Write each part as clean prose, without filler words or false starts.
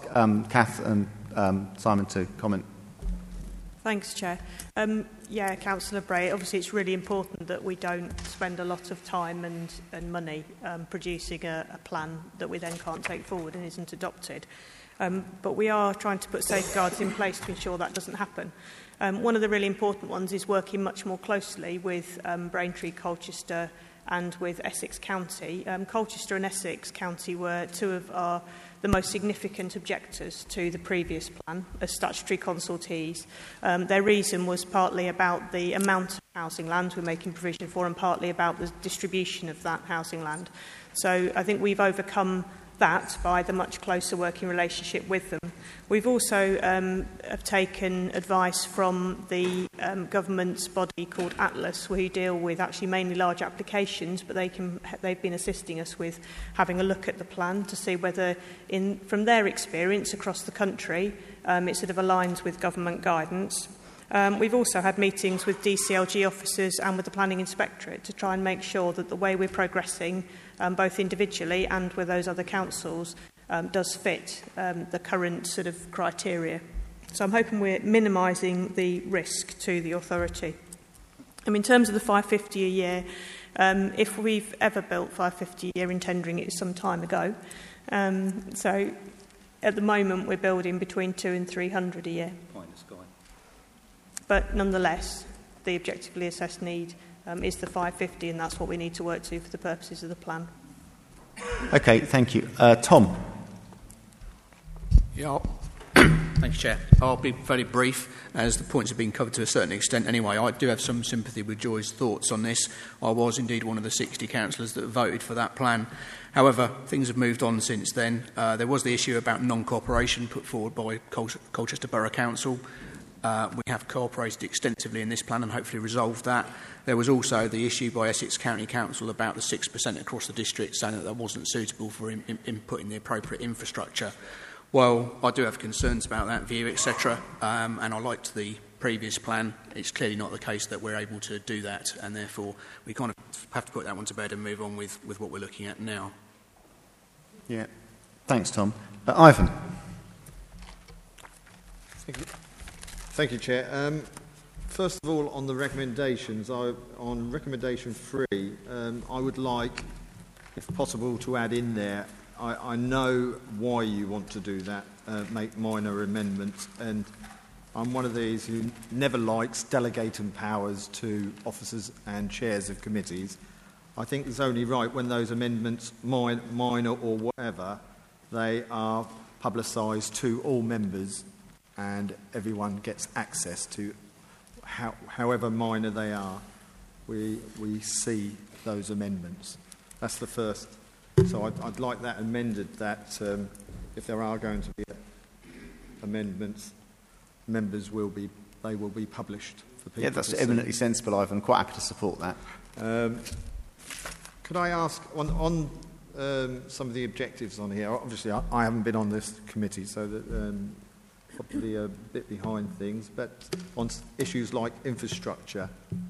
Kath and Simon to comment. Thanks, Chair. Councillor Bray, obviously it's really important that we don't spend a lot of time and money producing a plan that we then can't take forward and isn't adopted. But we are trying to put safeguards in place to ensure that doesn't happen. One of the really important ones is working much more closely with Braintree, Colchester and with Essex County. Colchester and Essex County were two of the most significant objectors to the previous plan as statutory consultees. Their reason was partly about the amount of housing land we're making provision for and partly about the distribution of that housing land. So I think we've overcome that by the much closer working relationship with them. We've also have taken advice from the government's body called Atlas, who deal with actually mainly large applications, but they've been assisting us with having a look at the plan to see whether, from their experience across the country, it sort of aligns with government guidance. We've also had meetings with DCLG officers and with the Planning Inspectorate to try and make sure that the way we're progressing, both individually and with those other councils, does fit the current sort of criteria. So I'm hoping we're minimising the risk to the authority. In terms of the 550 a year, if we've ever built 550 a year in tendering, it was some time ago. So at the moment we're building between 200 and 300 a year. But nonetheless, the objectively assessed need is the 550, and that's what we need to work to for the purposes of the plan. Okay, thank you. Tom. Yeah, thank you, Chair. I'll be very brief, as the points have been covered to a certain extent anyway. I do have some sympathy with Joy's thoughts on this. I was indeed one of the 60 councillors that voted for that plan. However, things have moved on since then. There was the issue about non-cooperation put forward by Colchester Borough Council. We have cooperated extensively in this plan and hopefully resolved that. There was also the issue by Essex County Council about the 6% across the district, saying that wasn't suitable for inputting the appropriate infrastructure. Well, I do have concerns about that view, etc. And I liked the previous plan. It's clearly not the case that we're able to do that, and therefore we kind of have to put that one to bed and move on with what we're looking at now. Yeah. Thanks, Tom. Ivan. Thank you, Chair. First of all, on the recommendations, on recommendation 3, I would like, if possible, to add in there, I know why you want to do that, make minor amendments, and I'm one of these who never likes delegating powers to officers and chairs of committees. I think it's only right when those amendments, minor or whatever, they are publicised to all members and everyone gets access to, however minor they are, we see those amendments. That's the first. So I'd like that amended, that if there are going to be amendments, will be published for people. Yeah, that's eminently sensible, Ivan. Quite happy to support that. Could I ask, on some of the objectives on here, obviously I haven't been on this committee, so that probably a bit behind things, but on issues like infrastructure,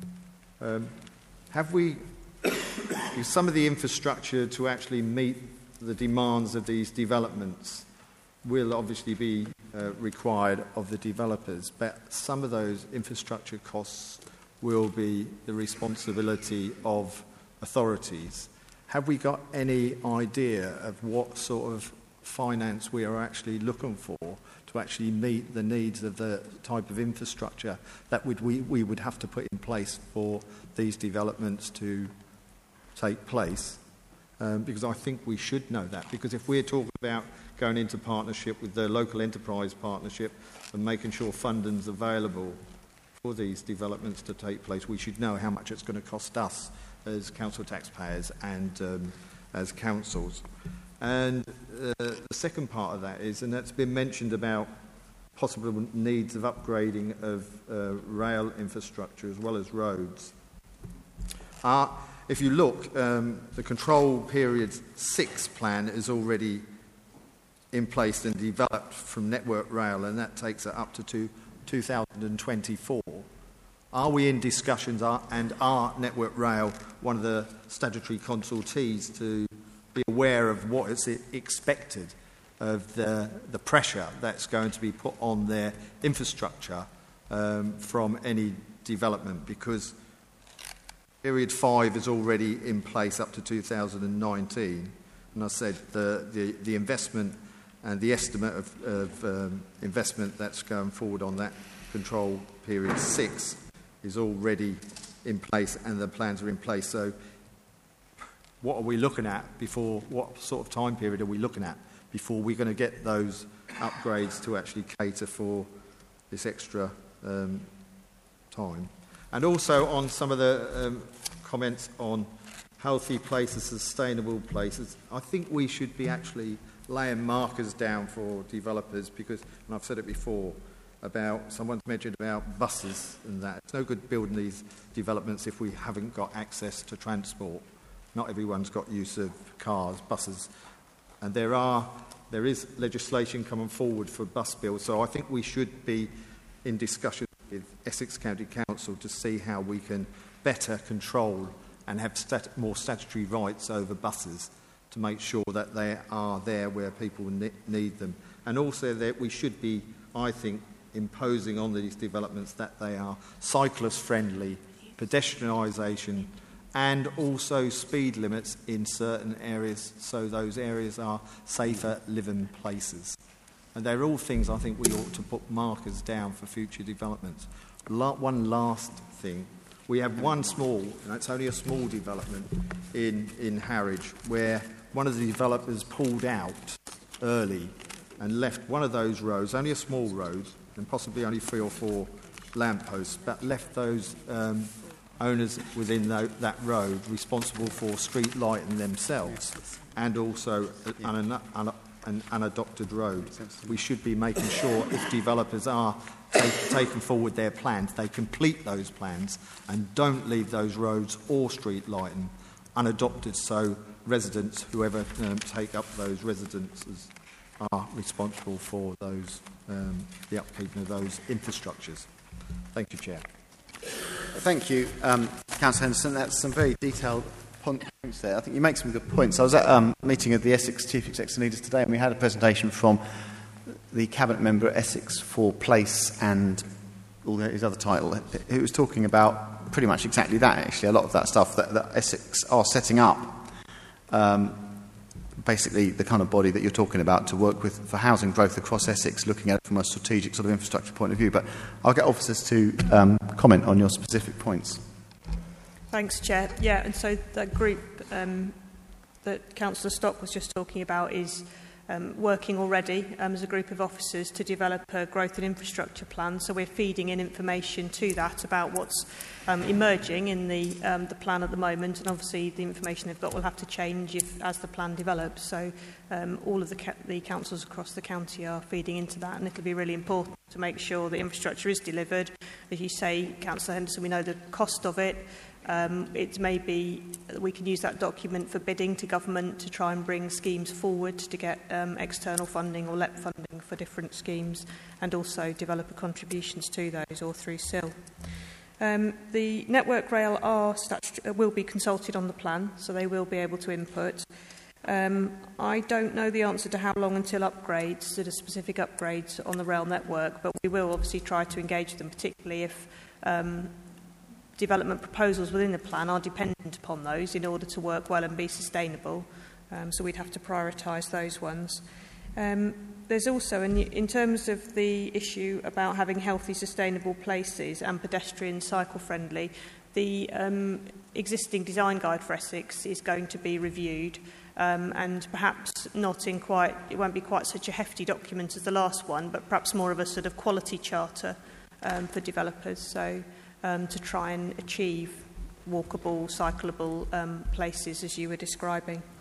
have we some of the infrastructure to actually meet the demands of these developments will obviously be required of the developers, but some of those infrastructure costs will be the responsibility of authorities. Have we got any idea of what sort of finance we are actually looking for to actually meet the needs of the type of infrastructure that we would have to put in place for these developments to take place? Because I think we should know that, because if we're talking about going into partnership with the local enterprise partnership and making sure funding's available for these developments to take place, we should know how much it's going to cost us as council taxpayers and as councils. And the second part of that is, and that's been mentioned about possible needs of upgrading of rail infrastructure as well as roads. If you look, the Control Period 6 plan is already in place and developed from Network Rail, and that takes it up to 2024. Are we in discussions, and are Network Rail one of the statutory consultees to be aware of what is expected of the pressure that's going to be put on their infrastructure from any development, because period 5 is already in place up to 2019, and I said the investment and the estimate of investment that's going forward on that control period 6 is already in place, and the plans are in place. So what are we looking at before, what sort of time period are we looking at before we're going to get those upgrades to actually cater for this extra time? And also on some of the comments on healthy places, sustainable places, I think we should be actually laying markers down for developers, because, and I've said it before, about, someone's mentioned about buses and that. It's no good building these developments if we haven't got access to transport. Not everyone's got use of cars, buses. And there is legislation coming forward for bus build, so I think we should be in discussion with Essex County Council to see how we can better control and have more statutory rights over buses to make sure that they are there where people need them. And also that we should be, I think, imposing on these developments that they are cyclist friendly, pedestrianisation, and also speed limits in certain areas, so those areas are safer living places. And they're all things I think we ought to put markers down for future developments. One last thing. We have one small, and it's only a small development in Harwich, where one of the developers pulled out early and left one of those roads, only a small road, and possibly only 3 or 4 lampposts, but left those owners within that road responsible for street lighting themselves, and also an unadopted road. We should be making sure if developers are taking forward their plans, they complete those plans and don't leave those roads or street lighting unadopted, so residents, whoever take up those residences, are responsible for those the upkeep of those infrastructures. Thank you, Chair. Thank you, Councillor Henderson. That's some very detailed points there. I think you make some good points. I was at a meeting of the Essex Chief Executive Leaders today, and we had a presentation from the Cabinet member at Essex for Place and all his other title, who was talking about pretty much exactly that, actually, a lot of that stuff that Essex are setting up. Basically, the kind of body that you're talking about to work with for housing growth across Essex, looking at it from a strategic sort of infrastructure point of view. But I'll get officers to comment on your specific points. Thanks, Chair. Yeah, and so that group that Councillor Stock was just talking about is working already as a group of officers to develop a growth and infrastructure plan. So we're feeding in information to that about what's emerging in the plan at the moment, and obviously the information they've got will have to change as the plan develops. So all of the councils across the county are feeding into that, and it'll be really important to make sure the infrastructure is delivered. As you say, Councillor Henderson, we know the cost of it. It may be that we can use that document for bidding to government to try and bring schemes forward to get external funding or LEP funding for different schemes, and also developer contributions to those or through SIL. The Network Rail will be consulted on the plan, so they will be able to input. I don't know the answer to how long until upgrades, sort of specific upgrades on the rail network, but we will obviously try to engage them, particularly if development proposals within the plan are dependent upon those in order to work well and be sustainable. So we'd have to prioritise those ones. There's also, in terms of the issue about having healthy, sustainable places and pedestrian cycle-friendly, the existing design guide for Essex is going to be reviewed, and perhaps not in quite, it won't be quite such a hefty document as the last one, but perhaps more of a sort of quality charter for developers. So to try and achieve walkable, cyclable places as you were describing.